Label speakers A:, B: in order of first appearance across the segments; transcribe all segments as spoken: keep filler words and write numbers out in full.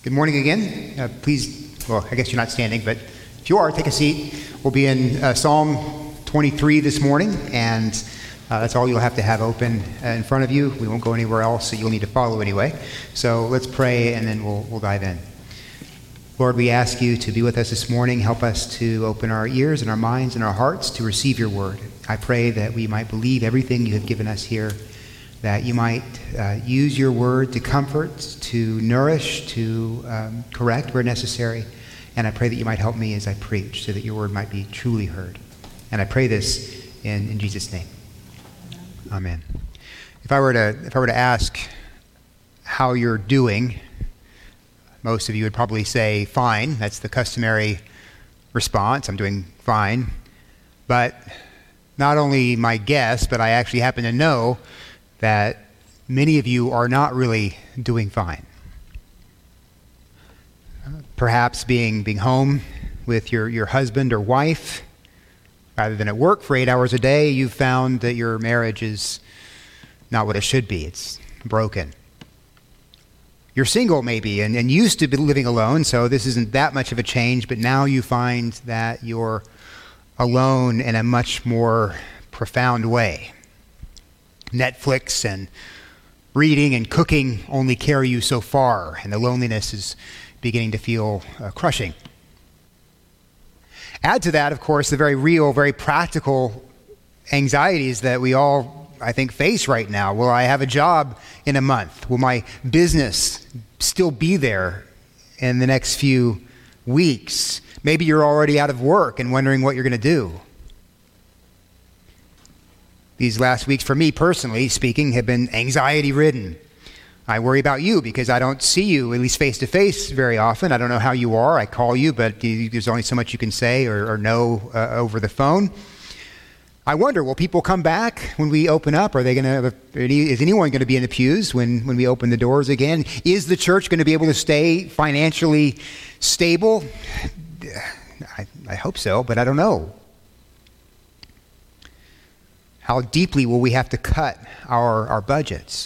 A: Good morning again. Uh, please, well, I guess you're not standing, but if you are, take a seat. We'll be in uh, Psalm twenty-three this morning, and uh, that's all you'll have to have open uh, in front of you. We won't go anywhere else, so you'll need to follow anyway. So let's pray, and then we'll we'll dive in. Lord, we ask you to be with us this morning. Help us to open our ears and our minds and our hearts to receive your word. I pray that we might believe everything you have given us here, that you might uh, use your word to comfort, to nourish, to um, correct where necessary. And I pray that you might help me as I preach so that your word might be truly heard. And I pray this in, in Jesus' name. Amen. If I were to if I were to ask how you're doing, most of you would probably say fine. That's the customary response. I'm doing fine. But not only my guess, but I actually happen to know that many of you are not really doing fine. Perhaps being being home with your, your husband or wife, rather than at work for eight hours a day, you've found that your marriage is not what it should be. It's broken. You're single maybe and, and used to be living alone, so this isn't that much of a change, but now you find that you're alone in a much more profound way. Netflix and reading and cooking only carry you so far, and the loneliness is beginning to feel uh, crushing. Add to that, of course, the very real, very practical anxieties that we all, I think, face right now. Will I have a job in a month? Will my business still be there in the next few weeks? Maybe you're already out of work and wondering what you're going to do. These last weeks, for me personally speaking, have been anxiety-ridden. I worry about you because I don't see you, at least face-to-face, very often. I don't know how you are. I call you, but you, there's only so much you can say or, or know uh, over the phone. I wonder, will people come back when we open up? Are they going to? Is anyone going to be in the pews when, when we open the doors again? Is the church going to be able to stay financially stable? I, I hope so, but I don't know. How deeply will we have to cut our, our budgets?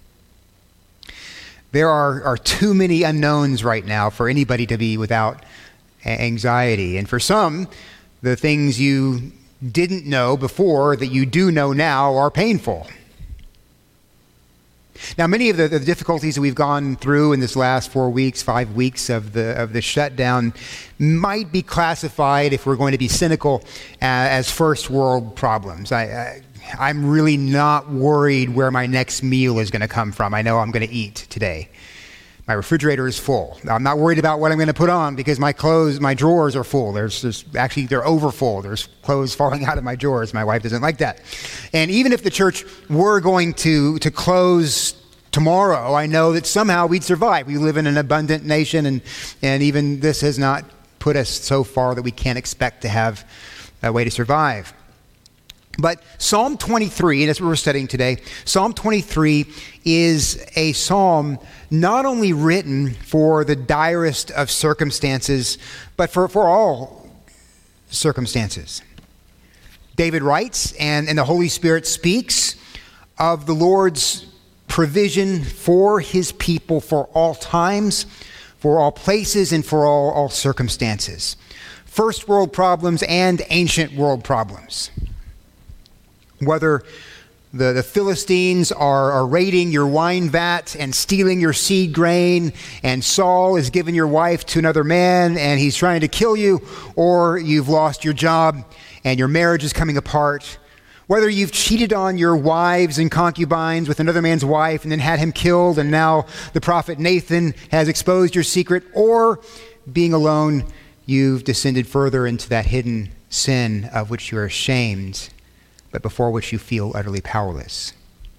A: There are, are too many unknowns right now for anybody to be without anxiety. And for some, the things you didn't know before that you do know now are painful. Now, many of the, the difficulties that we've gone through in this last four weeks, five weeks of the of the shutdown might be classified, if we're going to be cynical, uh, as first world problems. I, I, I'm really not worried where my next meal is going to come from. I know I'm going to eat today. My refrigerator is full. I'm not worried about what I'm going to put on because my clothes, my drawers are full. There's, there's actually, they're overfull. There's clothes falling out of my drawers. My wife doesn't like that. And even if the church were going to, to close tomorrow, I know that somehow we'd survive. We live in an abundant nation, and, and even this has not put us so far that we can't expect to have a way to survive. But Psalm twenty-three, and that's what we're studying today, Psalm twenty-three is a psalm not only written for the direst of circumstances, but for, for all circumstances. David writes, and, and the Holy Spirit speaks of the Lord's provision for his people for all times, for all places, and for all, all circumstances. First world problems and ancient world problems. Whether the, the Philistines are, are raiding your wine vat and stealing your seed grain, and Saul has given your wife to another man and he's trying to kill you, or you've lost your job and your marriage is coming apart. Whether you've cheated on your wives and concubines with another man's wife and then had him killed, and now the prophet Nathan has exposed your secret, or being alone, you've descended further into that hidden sin of which you're ashamed, but before which you feel utterly powerless.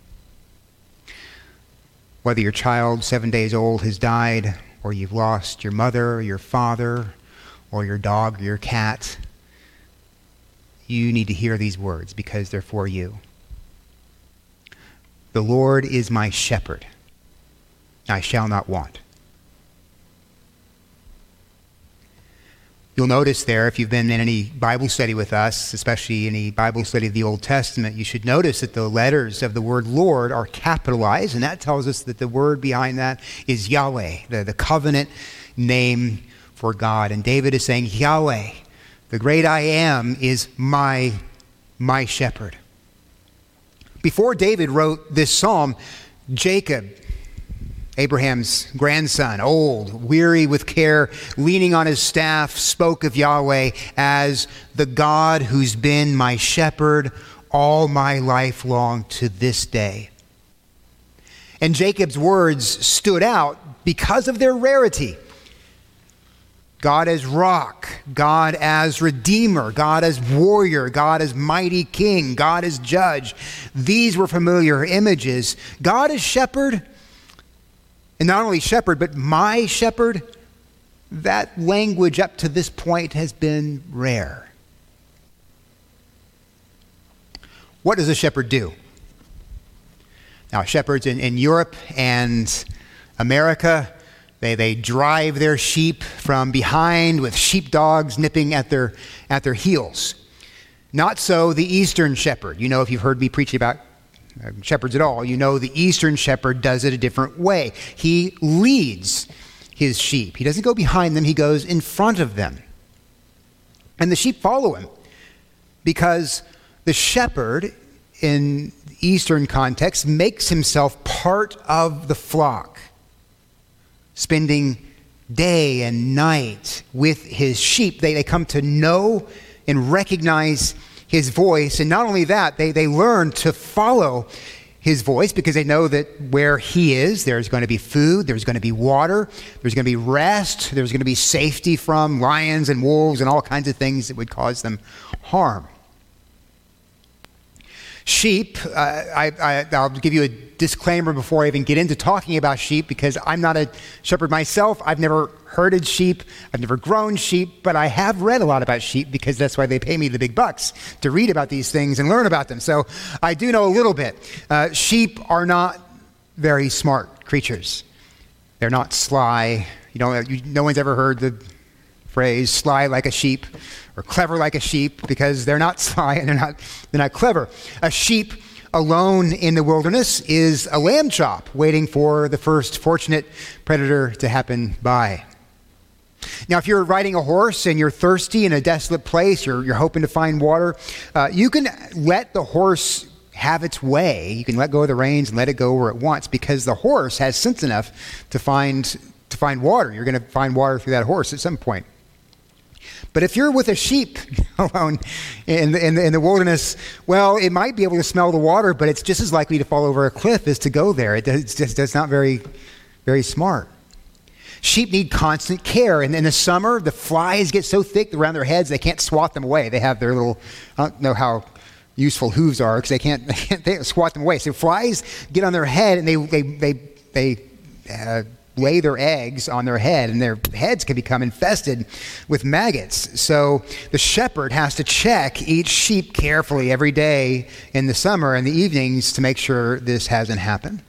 A: Whether your child, seven days old, has died, or you've lost your mother, or your father, or your dog, or your cat, you need to hear these words because they're for you. The Lord is my shepherd. I shall not want. You'll notice there, if you've been in any Bible study with us, especially any Bible study of the Old Testament, you should notice that the letters of the word Lord are capitalized, and that tells us that the word behind that is Yahweh, the, the covenant name for God. And David is saying, Yahweh, the great I am, is my, my shepherd. Before David wrote this psalm, Jacob, Abraham's grandson, old, weary with care, leaning on his staff, spoke of Yahweh as the God who's been my shepherd all my life long to this day. And Jacob's words stood out because of their rarity. God as rock, God as redeemer, God as warrior, God as mighty king, God as judge. These were familiar images. God as shepherd, and not only shepherd, but my shepherd, that language up to this point has been rare. What does a shepherd do? Now, shepherds in, in Europe and America, they, they drive their sheep from behind with sheepdogs nipping at their, at their heels. Not so the Eastern shepherd. You know, if you've heard me preach about shepherds at all, you know the Eastern shepherd does it a different way. He leads his sheep. He doesn't go behind them, he goes in front of them. And the sheep follow him because the shepherd in Eastern context makes himself part of the flock, spending day and night with his sheep. They, they come to know and recognize his voice, and not only that, they, they learn to follow his voice because they know that where he is, there's going to be food, there's going to be water, there's going to be rest, there's going to be safety from lions and wolves and all kinds of things that would cause them harm. Sheep, uh, I, I, I'll give you a disclaimer before I even get into talking about sheep because I'm not a shepherd myself. I've never herded sheep. I've never grown sheep, but I have read a lot about sheep because that's why they pay me the big bucks to read about these things and learn about them. So I do know a little bit. Uh, sheep are not very smart creatures. They're not sly. You know, you, no one's ever heard the phrase sly like a sheep or clever like a sheep because they're not sly and they're not they're not clever. A sheep alone in the wilderness is a lamb chop waiting for the first fortunate predator to happen by. Now, if you're riding a horse and you're thirsty in a desolate place, you're, you're hoping to find water, uh, you can let the horse have its way. You can let go of the reins and let it go where it wants because the horse has sense enough to find to find water. You're going to find water through that horse at some point. But if you're with a sheep alone in the, in, the, in the wilderness, well, it might be able to smell the water, but it's just as likely to fall over a cliff as to go there. It does, it's just it's not very, very smart. Sheep need constant care. And in the summer, the flies get so thick around their heads, they can't swat them away. They have their little, I don't know how useful hooves are because they can't, they can't they swat them away. So flies get on their head and they, they, they, they, uh, lay their eggs on their head, and their heads can become infested with maggots. So the shepherd has to check each sheep carefully every day in the summer and the evenings to make sure this hasn't happened.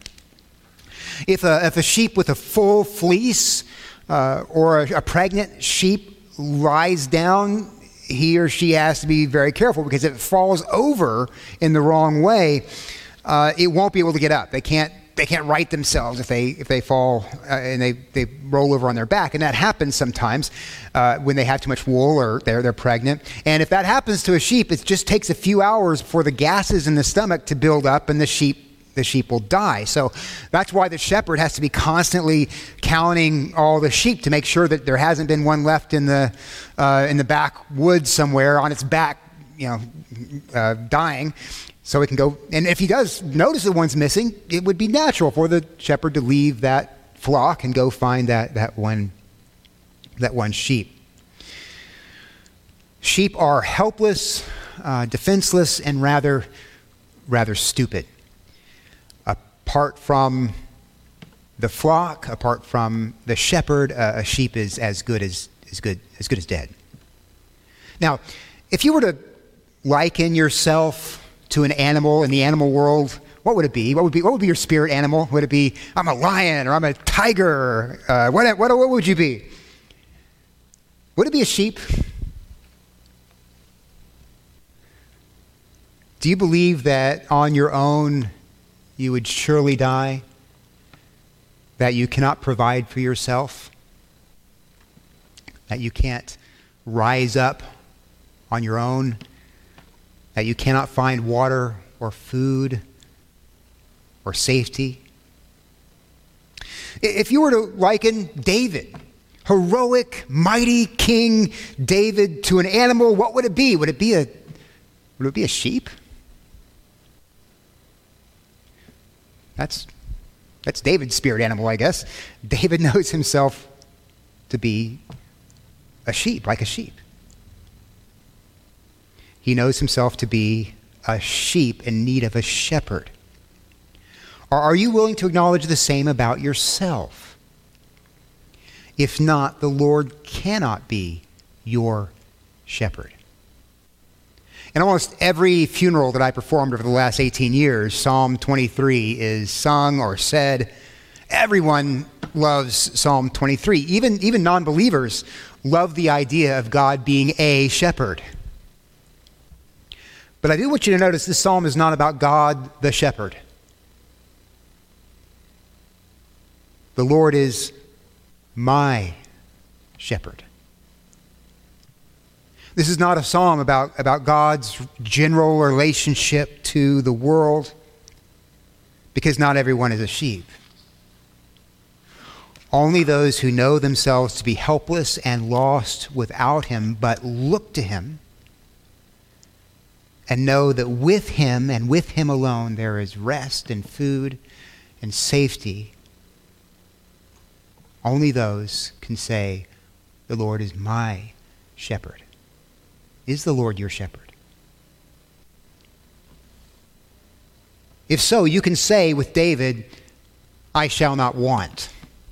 A: If a, if a sheep with a full fleece uh, or a, a pregnant sheep lies down, he or she has to be very careful because if it falls over in the wrong way, uh, it won't be able to get up. They can't They can't right themselves if they if they fall uh, and they, they roll over on their back. And that happens sometimes uh, when they have too much wool or they're, they're pregnant. And if that happens to a sheep, it just takes a few hours for the gases in the stomach to build up and the sheep the sheep will die. So that's why the shepherd has to be constantly counting all the sheep to make sure that there hasn't been one left in the uh, in the backwoods somewhere on its back, you know, uh, dying. So it can go, and if he does notice that one's missing, it would be natural for the shepherd to leave that flock and go find that, that one that one sheep. Sheep are helpless, uh, defenseless, and rather rather stupid. Apart from the flock, apart from the shepherd, uh, a sheep is as good as as good as good as dead. Now, if you were to liken yourself to an animal in the animal world, what would it be? What would be what would be your spirit animal? Would it be I'm a lion or I'm a tiger? Uh, what, what what would you be? Would it be a sheep? Do you believe that on your own you would surely die? That you cannot provide for yourself? That you can't rise up on your own? That you cannot find water or food or safety? If you were to liken David, heroic, mighty King David, to an animal, what would it be? Would it be a, would it be a sheep? That's, that's David's spirit animal, I guess. David knows himself to be a sheep, like a sheep. He knows himself to be a sheep in need of a shepherd. Or are you willing to acknowledge the same about yourself? If not, the Lord cannot be your shepherd. In almost every funeral that I performed over the last eighteen years, Psalm twenty-three is sung or said. Everyone loves Psalm twenty-three. Even, even non-believers love the idea of God being a shepherd. But I do want you to notice this psalm is not about God the shepherd. The Lord is my shepherd. This is not a psalm about, about God's general relationship to the world, because not everyone is a sheep. Only those who know themselves to be helpless and lost without him, but look to him and know that with him and with him alone there is rest and food and safety. Only those can say, the Lord is my shepherd. Is the Lord your shepherd? If so, you can say with David, I shall not want.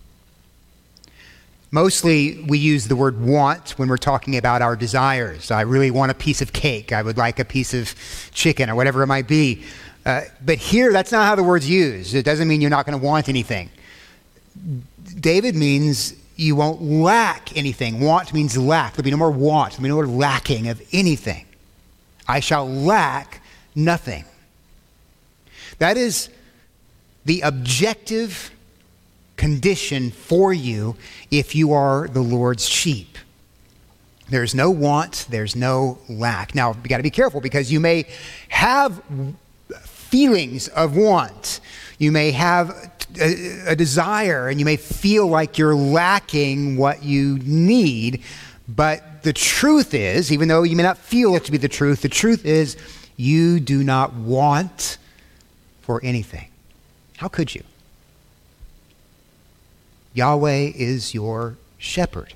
A: Mostly we use the word want when we're talking about our desires. I really want a piece of cake. I would like a piece of chicken or whatever it might be. Uh, but here, that's not how the word's used. It doesn't mean you're not going to want anything. David means you won't lack anything. Want means lack. There'll be no more want. There'll be no more lacking of anything. I shall lack nothing. That is the objective condition for you if you are the Lord's sheep. There's no want, there's no lack. Now, you got to be careful because you may have feelings of want. You may have a, a desire and you may feel like you're lacking what you need. But the truth is, even though you may not feel it to be the truth, the truth is you do not want for anything. How could you? Yahweh is your shepherd.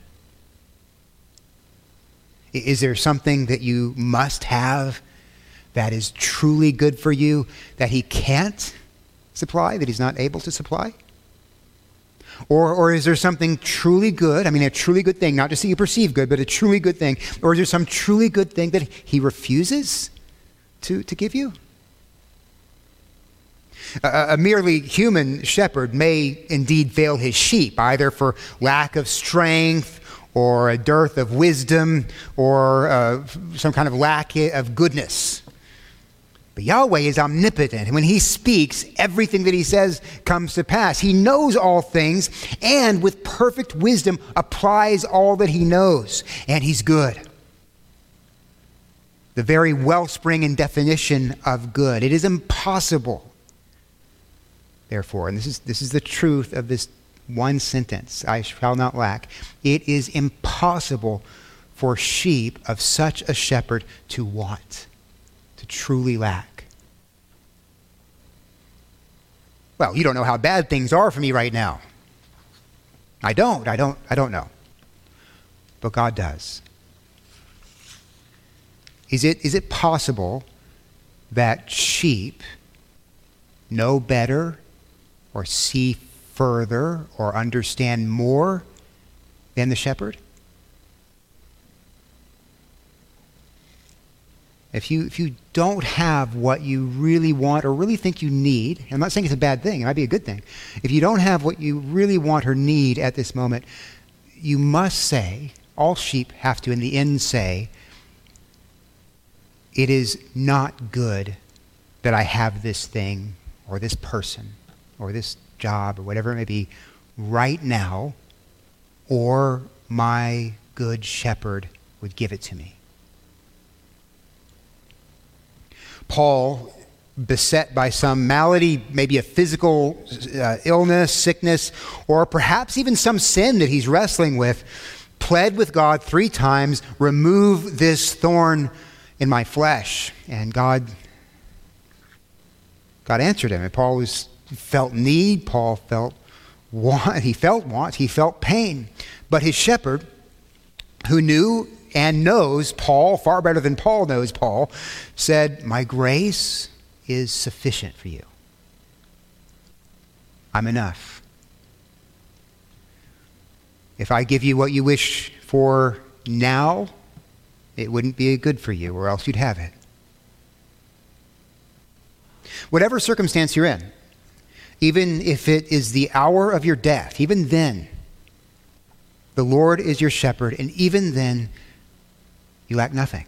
A: Is there something that you must have that is truly good for you that he can't supply, that he's not able to supply? Or, or is there something truly good, I mean a truly good thing, not just that you perceive good, but a truly good thing, or is there some truly good thing that he refuses to, to give you? A, a merely human shepherd may indeed fail his sheep, either for lack of strength or a dearth of wisdom or uh, some kind of lack of goodness. But Yahweh is omnipotent. And when he speaks, everything that he says comes to pass. He knows all things and with perfect wisdom applies all that he knows. And he's good. The very wellspring and definition of good. It is impossible, therefore, and this is this is the truth of this one sentence, I shall not lack. It is impossible for sheep of such a shepherd to want, to truly lack. Well, you don't know how bad things are for me right now. I don't, I don't, I don't know. But God does. Is it, is it possible that sheep know better or see further or understand more than the shepherd? If you if you don't have what you really want or really think you need, I'm not saying it's a bad thing, it might be a good thing. If you don't have what you really want or need at this moment, you must say, All sheep have to in the end say, it is not good that I have this thing or this person or this job or whatever it may be right now, or my good shepherd would give it to me. Paul, beset by some malady, maybe a physical uh, illness, sickness, or perhaps even some sin that he's wrestling with, pled with God three times, remove this thorn in my flesh. And God, God answered him. And Paul was, felt need, Paul felt want, he felt want, he felt pain. But his shepherd, who knew and knows Paul far better than Paul knows Paul, said, my grace is sufficient for you. I'm enough. If I give you what you wish for now, it wouldn't be good for you, or else you'd have it. Whatever circumstance you're in, even if it is the hour of your death, even then, the Lord is your shepherd, and even then, you lack nothing.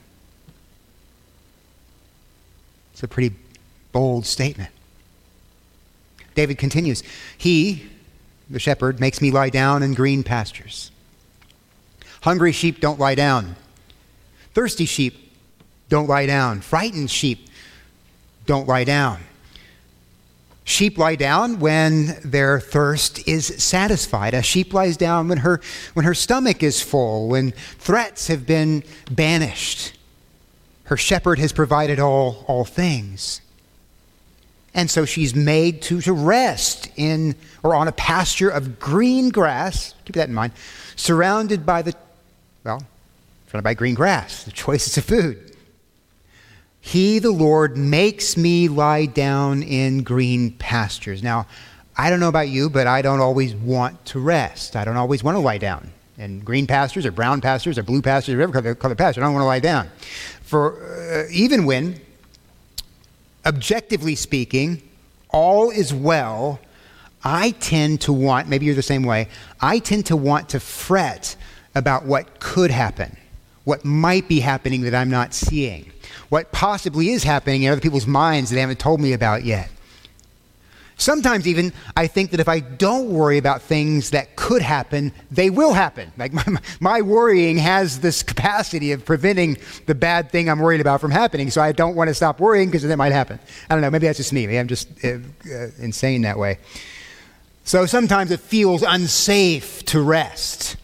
A: It's a pretty bold statement. David continues, he, the shepherd, makes me lie down in green pastures. Hungry sheep don't lie down. Thirsty sheep don't lie down. Frightened sheep don't lie down. Sheep lie down when their thirst is satisfied. A sheep lies down when her, when her stomach is full, when threats have been banished. Her shepherd has provided all, all things. And so she's made to, to rest in or on a pasture of green grass. Keep that in mind. Surrounded by the, well, surrounded by green grass, the choicest of food. He, the Lord, makes me lie down in green pastures. Now, I don't know about you, but I don't always want to rest. I don't always want to lie down in green pastures or brown pastures or blue pastures or whatever color, color pasture. I don't want to lie down. For uh, even when, objectively speaking, all is well, I tend to want, maybe you're the same way, I tend to want to fret about what could happen, what might be happening that I'm not seeing, what possibly is happening in other people's minds that they haven't told me about yet. Sometimes even I think that if I don't worry about things that could happen, they will happen. Like my, my worrying has this capacity of preventing the bad thing I'm worried about from happening, so I don't want to stop worrying because it might happen. I don't know, maybe that's just me. Maybe I'm just uh, uh, insane that way. So sometimes it feels unsafe to rest.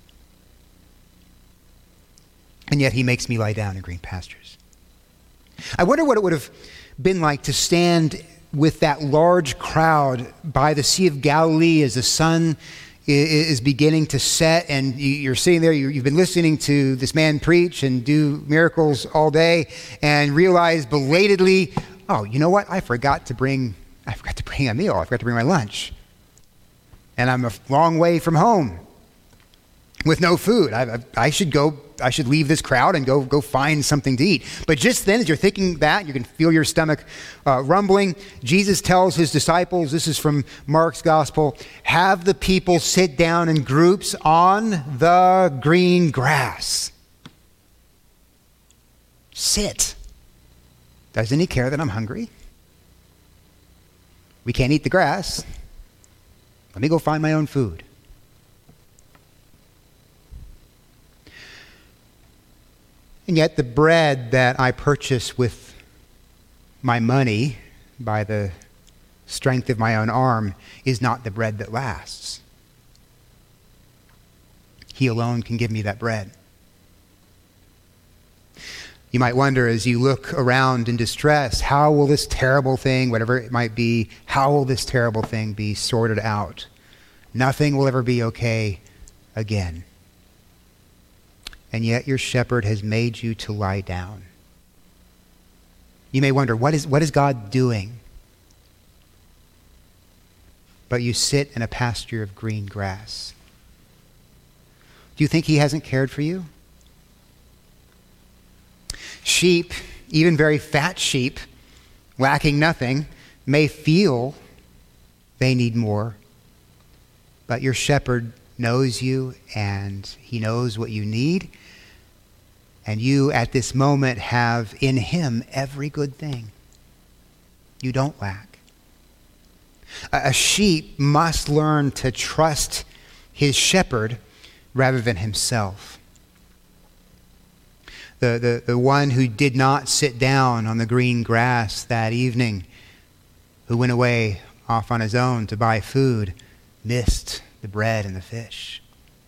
A: And yet he makes me lie down in green pastures. I wonder what it would have been like to stand with that large crowd by the Sea of Galilee as the sun is beginning to set, and you're sitting there, you've been listening to this man preach and do miracles all day, and realize belatedly, oh, you know what? I forgot to bring, I forgot to bring a meal. I forgot to bring my lunch. And I'm a long way from home with no food. I, I, I should go, I should leave this crowd and go go find something to eat. But just then, as you're thinking that, you can feel your stomach uh, rumbling. Jesus tells his disciples, this is from Mark's gospel, have the people sit down in groups on the green grass. Sit. Doesn't he care that I'm hungry? We can't eat the grass. Let me go find my own food. And yet the bread that I purchase with my money by the strength of my own arm is not the bread that lasts. He alone can give me that bread. You might wonder as you look around in distress, how will this terrible thing, whatever it might be, how will this terrible thing be sorted out? Nothing will ever be okay again. And yet your shepherd has made you to lie down. You may wonder, what is, what is God doing? But you sit in a pasture of green grass. Do you think he hasn't cared for you? Sheep, even very fat sheep, lacking nothing, may feel they need more. But your shepherd knows you, and he knows what you need. And you at this moment have in him every good thing. You don't lack. A, a sheep must learn to trust his shepherd rather than himself. The, the, the one who did not sit down on the green grass that evening, who went away off on his own to buy food, missed the bread and the fish.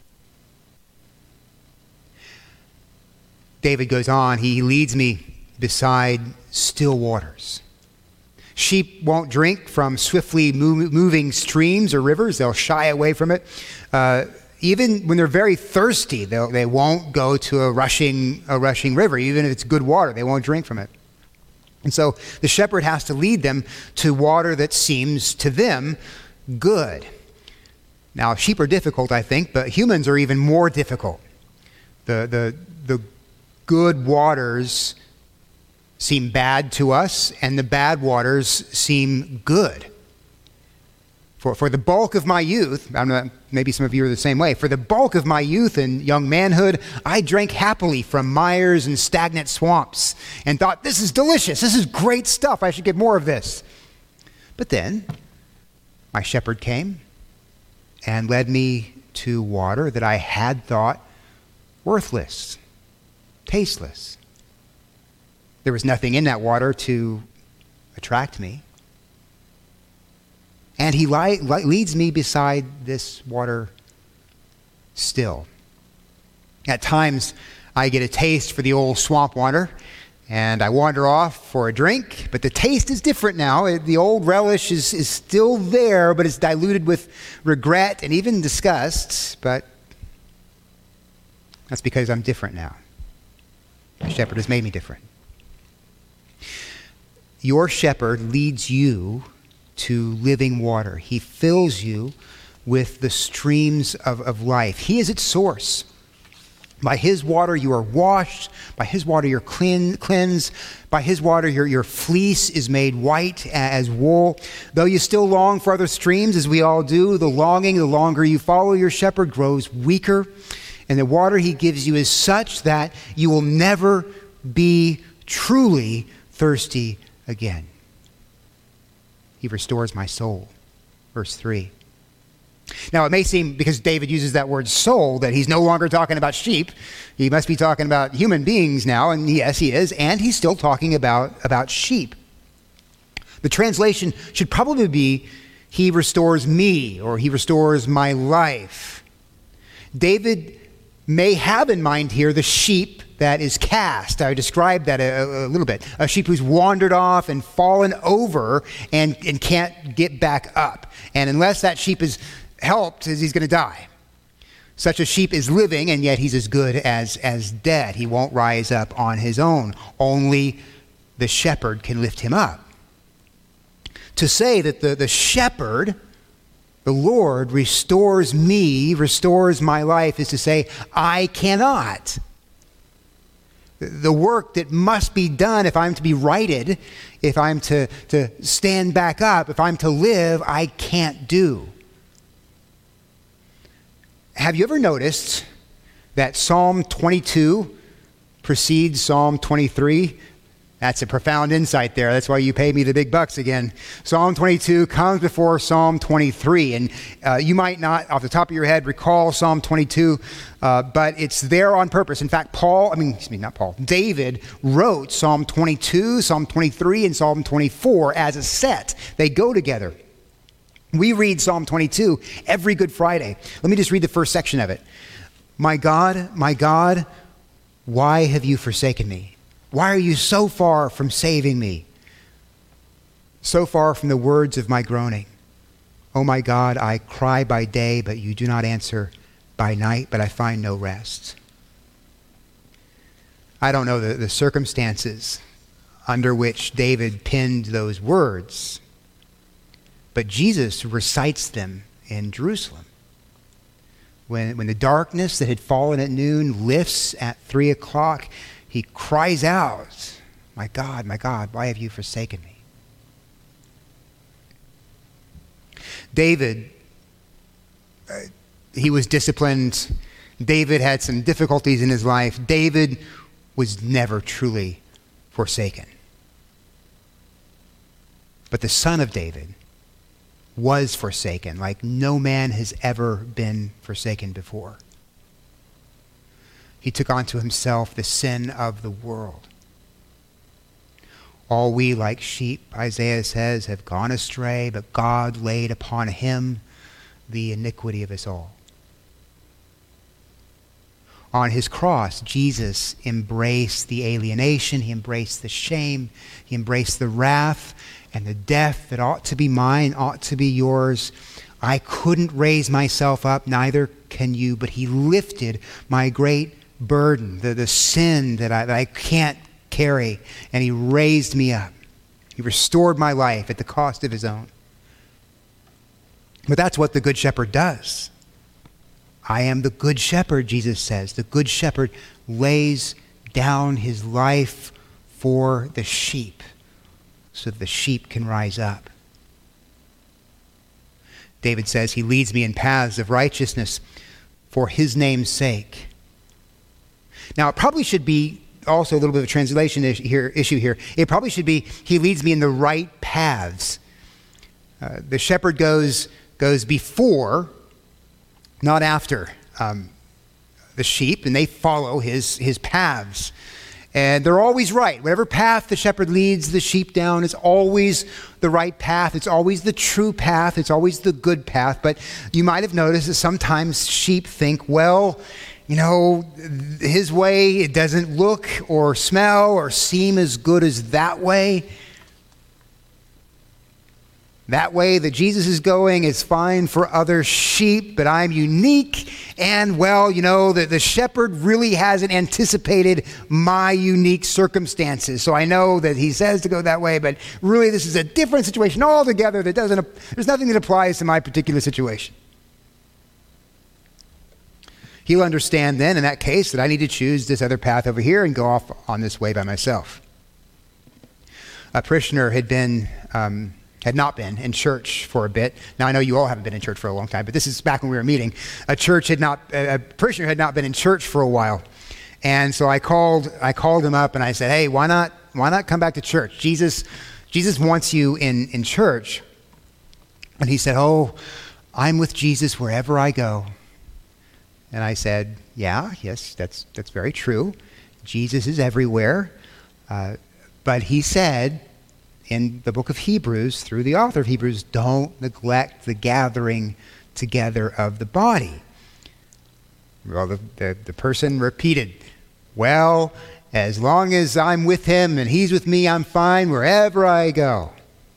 A: David goes on, he leads me beside still waters. Sheep won't drink from swiftly moving streams or rivers. They'll shy away from it. Uh, even when they're very thirsty, they won't go to a rushing, a rushing river. Even if it's good water, they won't drink from it. And so the shepherd has to lead them to water that seems to them good. Now, sheep are difficult, I think, but humans are even more difficult. The, the, the good waters seem bad to us, and the bad waters seem good. For, for the bulk of my youth, I don't know, maybe some of you are the same way. For the bulk of my youth and young manhood, I drank happily from mires and stagnant swamps and thought, this is delicious. This is great stuff. I should get more of this. But then my shepherd came and led me to water that I had thought worthless, tasteless. There was nothing in that water to attract me. And he li- li- leads me beside this water still. At times, I get a taste for the old swamp water, and I wander off for a drink, but the taste is different now. It, the old relish is, is still there, but it's diluted with regret and even disgust, but that's because I'm different now. The shepherd has made me different. Your shepherd leads you to living water. He fills you with the streams of, of life. He is its source. By his water you are washed. By his water you're clean, cleansed. By his water your, your fleece is made white as wool. Though you still long for other streams, as we all do, the longing, the longer you follow your shepherd, grows weaker. And the water he gives you is such that you will never be truly thirsty again. He restores my soul. Verse three. Now, it may seem, because David uses that word soul, that he's no longer talking about sheep. He must be talking about human beings now, and yes, he is, and he's still talking about, about sheep. The translation should probably be, he restores me, or he restores my life. David may have in mind here the sheep that is cast. I described that a, a little bit. A sheep who's wandered off and fallen over and, and can't get back up. And unless that sheep is helped, he's going to die. Such a sheep is living, and yet he's as good as, as dead. He won't rise up on his own. Only the shepherd can lift him up. To say that the, the shepherd, the Lord, restores me, restores my life, is to say, I cannot. The work that must be done if I'm to be righted, if I'm to, to stand back up, if I'm to live, I can't do. Have you ever noticed that Psalm twenty-two precedes Psalm twenty-three? That's a profound insight there. That's why you pay me the big bucks again. Psalm twenty-two comes before Psalm twenty-three. And uh, you might not, off the top of your head, recall Psalm twenty-two, uh, but it's there on purpose. In fact, Paul, I mean, excuse me, not Paul, David wrote Psalm twenty-two, Psalm twenty-three, and Psalm twenty-four as a set. They go together. We read Psalm twenty-two every Good Friday. Let me just read the first section of it. My God, my God, why have you forsaken me? Why are you so far from saving me? So far from the words of my groaning. Oh my God, I cry by day, but you do not answer. By night, but I find no rest. I don't know the, the circumstances under which David penned those words, but Jesus recites them in Jerusalem. When, when the darkness that had fallen at noon lifts at three o'clock, he cries out, my God, my God, why have you forsaken me? David uh, he was disciplined. David had some difficulties in his life. David was never truly forsaken. But the son of David was forsaken like no man has ever been forsaken before. He took onto himself the sin of the world. All we like sheep, Isaiah says, have gone astray, but God laid upon him the iniquity of us all. On his cross, Jesus embraced the alienation, he embraced the shame, he embraced the wrath and the death that ought to be mine, ought to be yours. I couldn't raise myself up, neither can you, but he lifted my great burden, the, the sin that I, that I can't carry, and he raised me up. He restored my life at the cost of his own. But that's what the Good Shepherd does. I am the Good Shepherd, Jesus says. The Good Shepherd lays down his life for the sheep so that the sheep can rise up. David says, he leads me in paths of righteousness for his name's sake. Now, it probably should be also a little bit of a translation issue here. Issue here. It probably should be, he leads me in the right paths. Uh, the shepherd goes, goes before, not after um, the sheep, and they follow his, his paths. And they're always right. Whatever path the shepherd leads the sheep down is always the right path. It's always the true path. It's always the good path. But you might have noticed that sometimes sheep think, well, you know, his way, it doesn't look or smell or seem as good as that way. That way that Jesus is going is fine for other sheep, but I'm unique. And, well, you know, the, the shepherd really hasn't anticipated my unique circumstances. So I know that he says to go that way, but really this is a different situation altogether that doesn't, there's nothing that applies to my particular situation. He'll understand then, in that case, that I need to choose this other path over here and go off on this way by myself. A parishioner had been... Um, had not been in church for a bit. Now, I know you all haven't been in church for a long time, but this is back when we were meeting. A church had not, a parishioner had not been in church for a while. And so I called, I called him up and I said, hey, why not, why not come back to church? Jesus, Jesus wants you in, in church. And he said, oh, I'm with Jesus wherever I go. And I said, yeah, yes, that's, that's very true. Jesus is everywhere. Uh, but he said, in the book of Hebrews, through the author of Hebrews, don't neglect the gathering together of the body. Well, the, the, the person repeated, well, as long as I'm with him and he's with me, I'm fine wherever I go.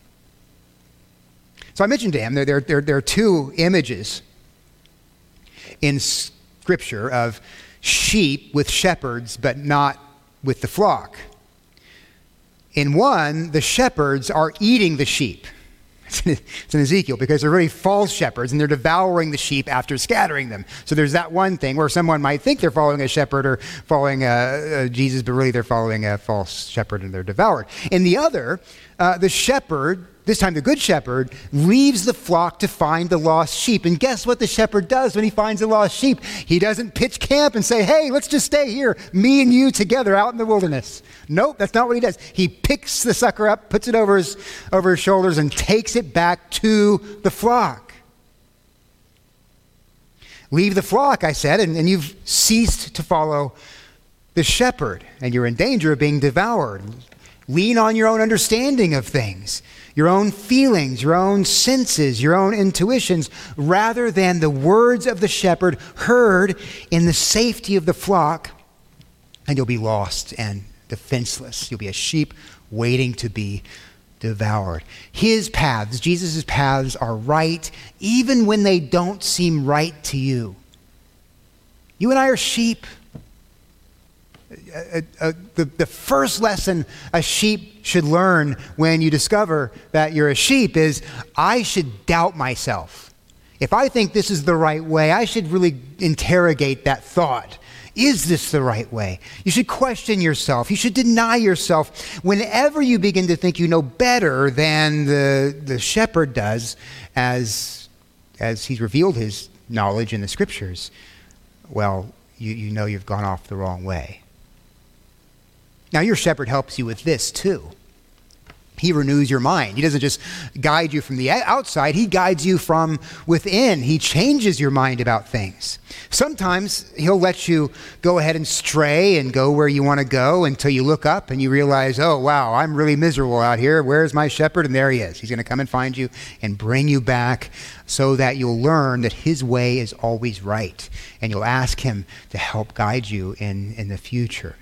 A: So I mentioned to him there, there, there, there are two images in Scripture of sheep with shepherds, but not with the flock. In one, the shepherds are eating the sheep. It's in Ezekiel, because they're really false shepherds and they're devouring the sheep after scattering them. So there's that one thing where someone might think they're following a shepherd or following uh, uh, Jesus, but really they're following a false shepherd and they're devoured. In the other, uh, the shepherd, this time the good shepherd, leaves the flock to find the lost sheep. And guess what the shepherd does when he finds the lost sheep? He doesn't pitch camp and say, hey, let's just stay here, me and you together out in the wilderness. Nope, that's not what he does. He picks the sucker up, puts it over his, over his shoulders, and takes it back to the flock. Leave the flock, I said, and, and you've ceased to follow the shepherd, and you're in danger of being devoured. Lean on your own understanding of things, your own feelings, your own senses, your own intuitions, rather than the words of the shepherd heard in the safety of the flock, and you'll be lost and defenseless. You'll be a sheep waiting to be devoured. His paths, Jesus' paths, are right, even when they don't seem right to you. You and I are sheep. Uh, uh, the, the first lesson a sheep should learn when you discover that you're a sheep is, I should doubt myself. If I think this is the right way, I should really interrogate that thought. Is this the right way? You should question yourself. You should deny yourself. Whenever you begin to think you know better than the, the shepherd does, as, as he's revealed his knowledge in the scriptures, well, you, you know you've gone off the wrong way. Now, your shepherd helps you with this too. He renews your mind. He doesn't just guide you from the outside. He guides you from within. He changes your mind about things. Sometimes he'll let you go ahead and stray and go where you want to go until you look up and you realize, oh, wow, I'm really miserable out here. Where's my shepherd? And there he is. He's going to come and find you and bring you back so that you'll learn that his way is always right. And you'll ask him to help guide you in, in the future.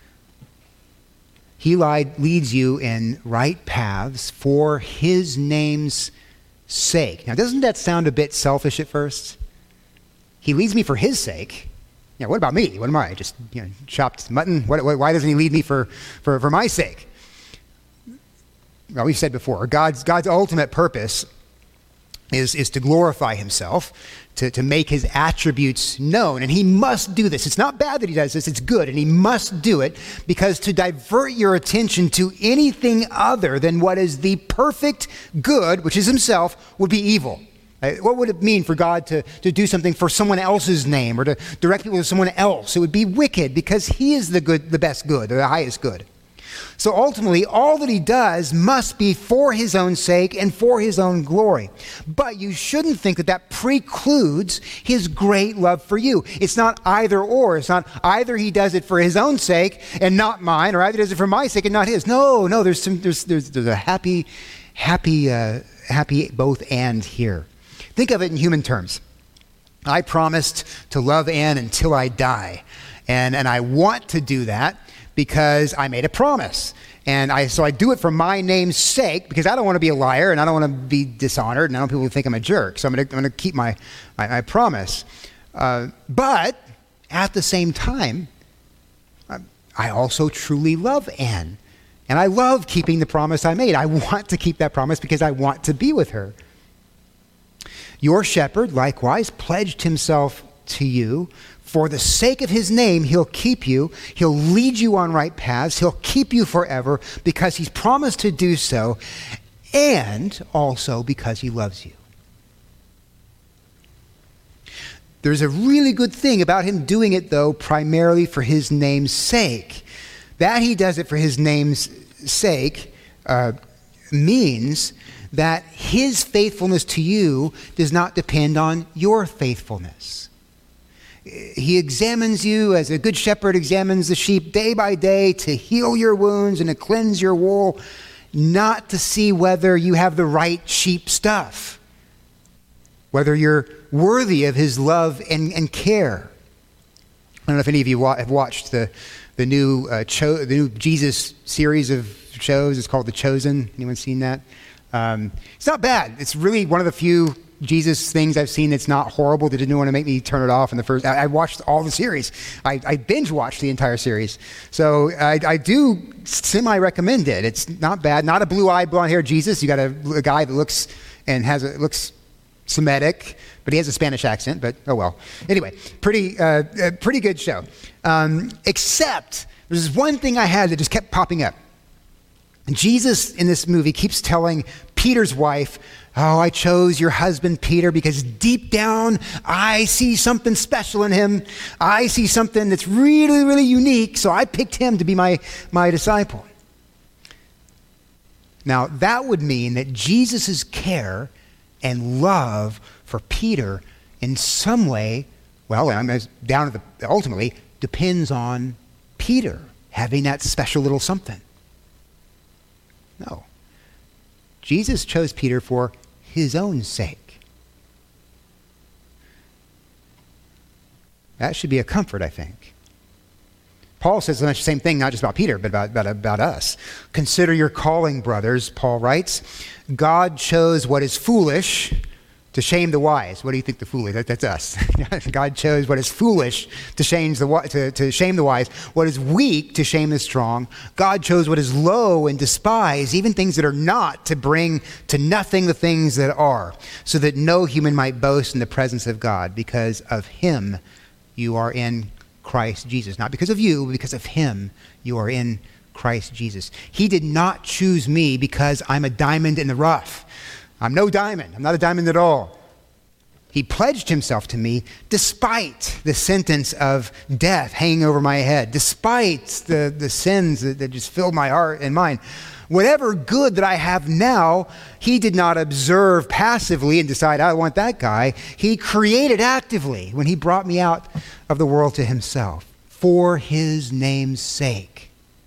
A: He leads you in right paths for his name's sake. Now, doesn't that sound a bit selfish at first? He leads me for his sake. Yeah, what about me? What am I? Just, you know, chopped mutton? What, why doesn't he lead me for, for, for my sake? Well, we've said before, God's, God's ultimate purpose is, is to glorify himself, to, to make his attributes known. And he must do this. It's not bad that he does this. It's good. And he must do it because to divert your attention to anything other than what is the perfect good, which is himself, would be evil. What would it mean for God to, to do something for someone else's name or to direct people to someone else? It would be wicked because he is the good, the best good, or the highest good. So ultimately, all that he does must be for his own sake and for his own glory. But you shouldn't think that that precludes his great love for you. It's not either or. It's not either he does it for his own sake and not mine, or either he does it for my sake and not his. No, no, there's some, there's, there's, there's a happy, happy, uh, happy both and here. Think of it in human terms. I promised to love Ann until I die. And, and I want to do that because I made a promise. And I so I do it for my name's sake because I don't want to be a liar and I don't want to be dishonored and I don't want people to think I'm a jerk. So I'm going to, I'm going to keep my, my, my promise. Uh, but at the same time, I also truly love Ann. And I love keeping the promise I made. I want to keep that promise because I want to be with her. Your shepherd, likewise, pledged himself to you. For the sake of his name, he'll keep you. He'll lead you on right paths. He'll keep you forever because he's promised to do so, and also because he loves you. There's a really good thing about him doing it, though, primarily for his name's sake. That he does it for his name's sake uh, means that his faithfulness to you does not depend on your faithfulness. He examines you as a good shepherd examines the sheep day by day to heal your wounds and to cleanse your wool, not to see whether you have the right sheep stuff, whether you're worthy of his love and, and care. I don't know if any of you wa- have watched the, the, new, uh, Cho- the new Jesus series of shows. It's called The Chosen. Anyone seen that? Um, it's not bad. It's really one of the few Jesus things I've seen that's not horrible, that didn't want to make me turn it off in the first. I, I watched all the series. I, I binge watched the entire series. So I, I do semi-recommend it. It's not bad. Not a blue-eyed, blonde-haired Jesus. You got a, a guy that looks and has a, looks Semitic, but he has a Spanish accent, but oh well. Anyway, pretty, uh, uh, pretty good show. Um, except there's one thing I had that just kept popping up. Jesus in this movie keeps telling Peter's wife, oh, I chose your husband, Peter, because deep down, I see something special in him. I see something that's really, really unique, so I picked him to be my, my disciple. Now, that would mean that Jesus' care and love for Peter in some way, well, I'm down to the, ultimately, depends on Peter having that special little something. No. Jesus chose Peter for his own sake. That should be a comfort, I think. Paul says the same thing, not just about Peter, but about, about, about us. Consider your calling, brothers, Paul writes. God chose what is foolish to shame the wise. What do you think the foolish? That, that's us. God chose what is foolish to shame the to, to shame the wise. What is weak to shame the strong. God chose what is low and despised, even things that are not, to bring to nothing the things that are, so that no human might boast in the presence of God. Because of him, you are in Christ Jesus. Not because of you, but because of him, you are in Christ Jesus. He did not choose me because I'm a diamond in the rough. I'm no diamond. I'm not a diamond at all. He pledged himself to me despite the sentence of death hanging over my head, despite the, the sins that, that just filled my heart and mind. Whatever good that I have now, he did not observe passively and decide, I want that guy. He created actively when he brought me out of the world to himself for his name's sake.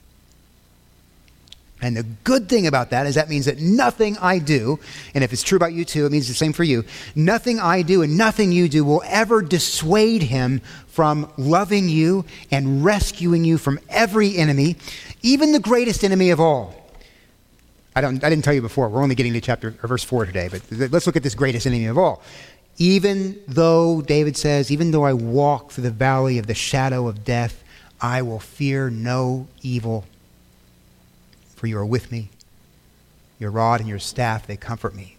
A: And the good thing about that is that means that nothing I do, and if it's true about you too, it means the same for you, nothing I do and nothing you do will ever dissuade him from loving you and rescuing you from every enemy, even the greatest enemy of all. I don't. I didn't tell you before, we're only getting to chapter or verse four today, but let's look at this greatest enemy of all. Even though, David says, even though I walk through the valley of the shadow of death, I will fear no evil. For you are with me. Your rod and your staff, they comfort me.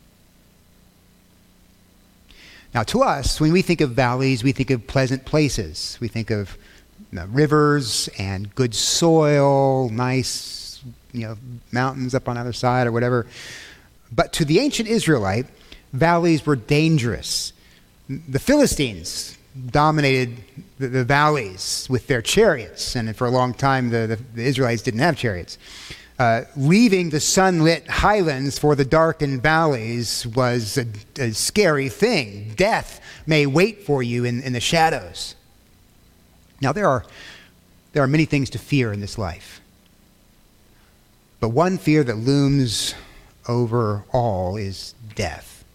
A: Now to us, when we think of valleys, we think of pleasant places. We think of you know, rivers and good soil, nice you know, mountains up on the other side or whatever. But to the ancient Israelite, valleys were dangerous. The Philistines dominated the, the valleys with their chariots. And for a long time, the, the, the Israelites didn't have chariots. Uh, leaving the sunlit highlands for the darkened valleys was a, a scary thing. Death may wait for you in, in the shadows. Now, there are, there are many things to fear in this life. But one fear that looms over all is death.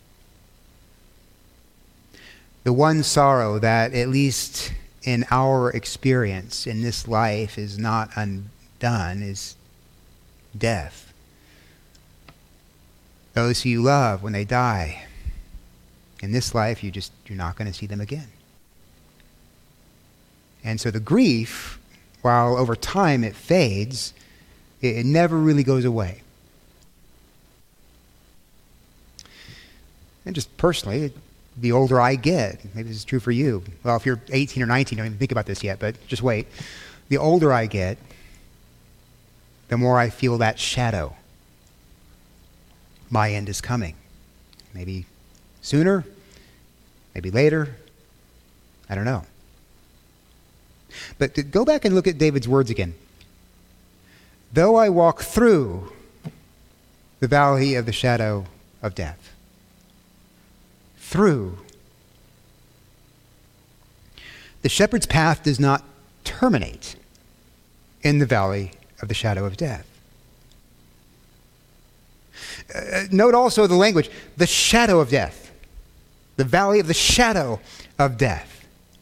A: The one sorrow that, at least in our experience in this life, is not undone is death. Those who you love, when they die, in this life, you just, you're not going to see them again. And so the grief, while over time it fades, it, it never really goes away. And just personally, the older I get, maybe this is true for you. Well, if you're eighteen or nineteen, don't even think about this yet, but just wait. The older I get, the more I feel that shadow. My end is coming. Maybe sooner, maybe later. I don't know. But to go back and look at David's words again. Though I walk through the valley of the shadow of death. Through. The shepherd's path does not terminate in the valley of the shadow of death. Uh, note also the language, the shadow of death. The valley of the shadow of death.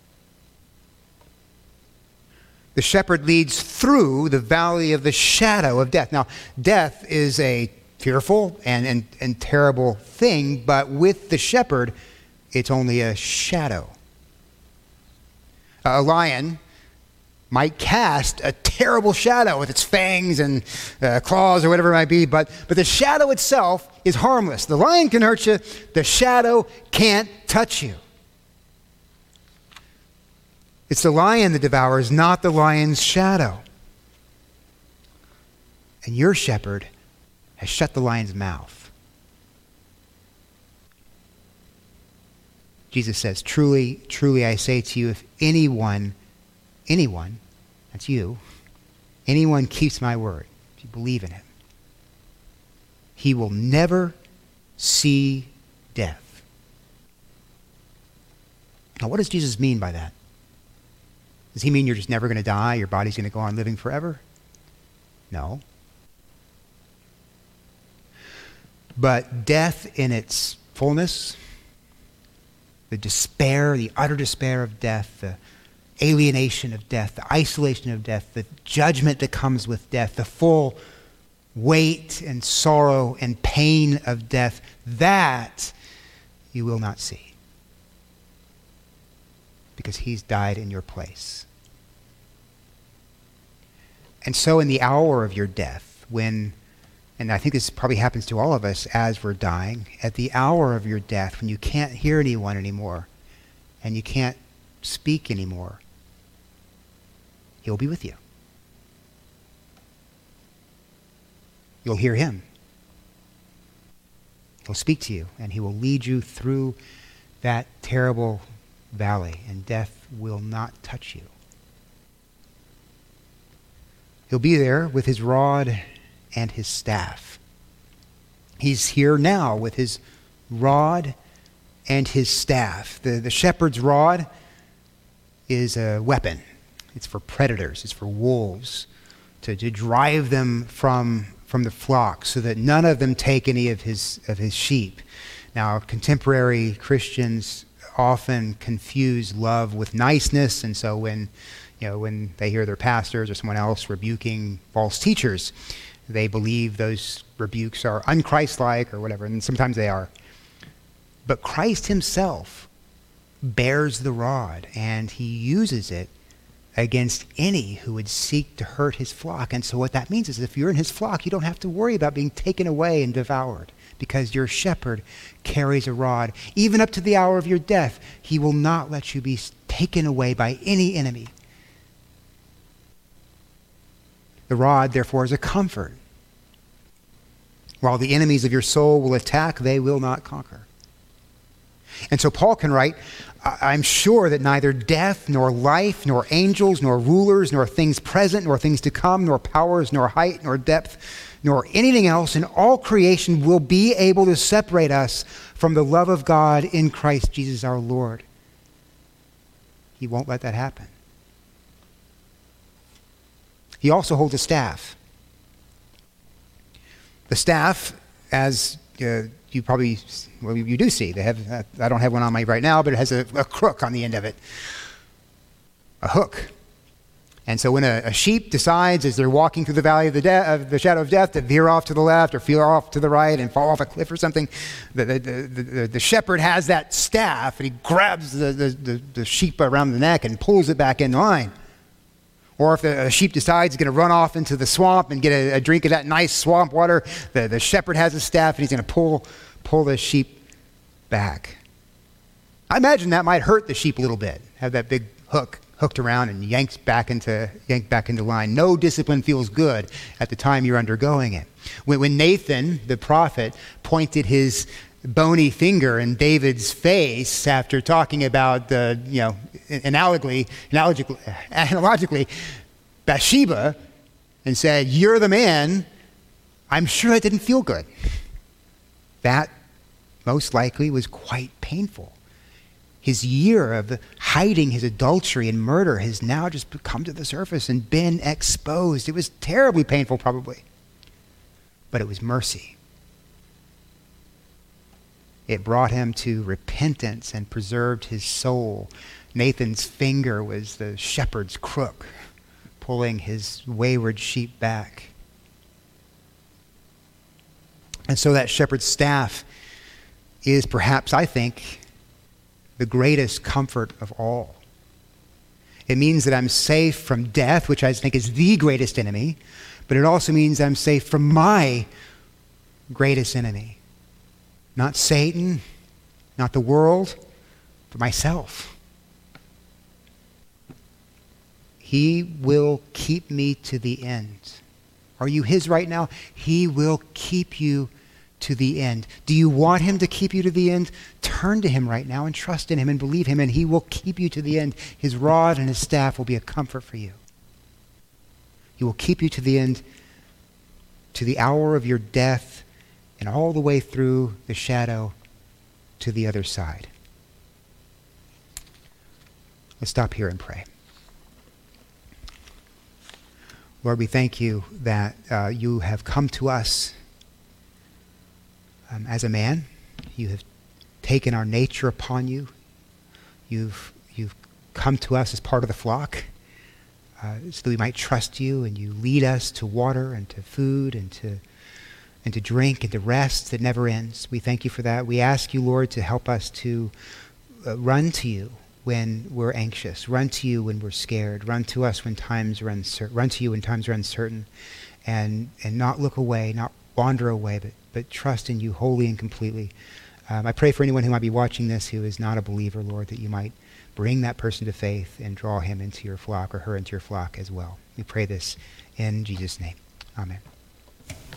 A: The shepherd leads through the valley of the shadow of death. Now, death is a fearful and, and, and terrible thing, but with the shepherd, it's only a shadow. A lion might cast a terrible shadow with its fangs and uh, claws or whatever it might be, but, but the shadow itself is harmless. The lion can hurt you. The shadow can't touch you. It's the lion that devours, not the lion's shadow. And your shepherd has shut the lion's mouth. Jesus says, truly, truly I say to you, if anyone Anyone, that's you, anyone keeps my word, if you believe in him, he will never see death. Now, what does Jesus mean by that? Does he mean you're just never going to die, your body's going to go on living forever? No. But death in its fullness, the despair, the utter despair of death, the alienation of death, the isolation of death, the judgment that comes with death, the full weight and sorrow and pain of death, that you will not see. Because he's died in your place. And so in the hour of your death, when, and I think this probably happens to all of us as we're dying, at the hour of your death, when you can't hear anyone anymore, and you can't speak anymore, he'll be with you. You'll hear him. He'll speak to you, and he will lead you through that terrible valley, and death will not touch you. He'll be there with his rod and his staff. He's here now with his rod and his staff. The, the shepherd's rod is a weapon. It's for predators. It's for wolves, to, to drive them from, from the flock so that none of them take any of his, of his sheep. Now, contemporary Christians often confuse love with niceness, and so when, you know, when they hear their pastors or someone else rebuking false teachers, they believe those rebukes are unchristlike or whatever, and sometimes they are. But Christ himself bears the rod, and he uses it against any who would seek to hurt his flock. And so what that means is if you're in his flock, you don't have to worry about being taken away and devoured, because your shepherd carries a rod. Even up to the hour of your death, he will not let you be taken away by any enemy. The rod, therefore, is a comfort. While the enemies of your soul will attack, they will not conquer. And so Paul can write, I'm sure that neither death, nor life, nor angels, nor rulers, nor things present, nor things to come, nor powers, nor height, nor depth, nor anything else in all creation will be able to separate us from the love of God in Christ Jesus our Lord. He won't let that happen. He also holds a staff. The staff, as uh, you probably, well, you do see, they have, uh, I don't have one on me right now, but it has a, a crook on the end of it, a hook. And so when a, a sheep decides as they're walking through the valley of the, de- of the shadow of death to veer off to the left or veer off to the right and fall off a cliff or something, the, the, the, the, the shepherd has that staff and he grabs the, the, the, the sheep around the neck and pulls it back in line. Or if the, a sheep decides he's going to run off into the swamp and get a, a drink of that nice swamp water, the, the shepherd has a staff and he's going to pull, pull the sheep back. I imagine that might hurt the sheep a little bit, have that big hook hooked around and yanked back into yanked back into line. No discipline feels good at the time you're undergoing it. When, when Nathan, the prophet, pointed his bony finger in David's face after talking about the, you know, analogically, analogically, analogically, Bathsheba, and said, "You're the man," I'm sure that didn't feel good. That most likely was quite painful. His year of hiding his adultery and murder has now just come to the surface and been exposed. It was terribly painful, probably, but it was mercy. It brought him to repentance and preserved his soul. Nathan's finger was the shepherd's crook, pulling his wayward sheep back. And so that shepherd's staff is perhaps, I think, the greatest comfort of all. It means that I'm safe from death, which I think is the greatest enemy, but it also means I'm safe from my greatest enemy. Not Satan, not the world, but myself. He will keep me to the end. Are you his right now? He will keep you to the end. Do you want him to keep you to the end? Turn to him right now and trust in him and believe him, and he will keep you to the end. His rod and his staff will be a comfort for you. He will keep you to the end, to the hour of your death, and all the way through the shadow to the other side. Let's stop here and pray. Lord, we thank you that uh, you have come to us um, as a man. You have taken our nature upon you. You've, you've come to us as part of the flock uh, so that we might trust you, and you lead us to water and to food and to and to drink and to rest that never ends. We thank you for that. We ask you, Lord, to help us to uh, run to you when we're anxious, run to you when we're scared, run to us when times are uncertain, run to you when times are uncertain, and and not look away, not wander away, but but trust in you wholly and completely. Um, I pray for anyone who might be watching this who is not a believer, Lord, that you might bring that person to faith and draw him into your flock or her into your flock as well. We pray this in Jesus' name. Amen.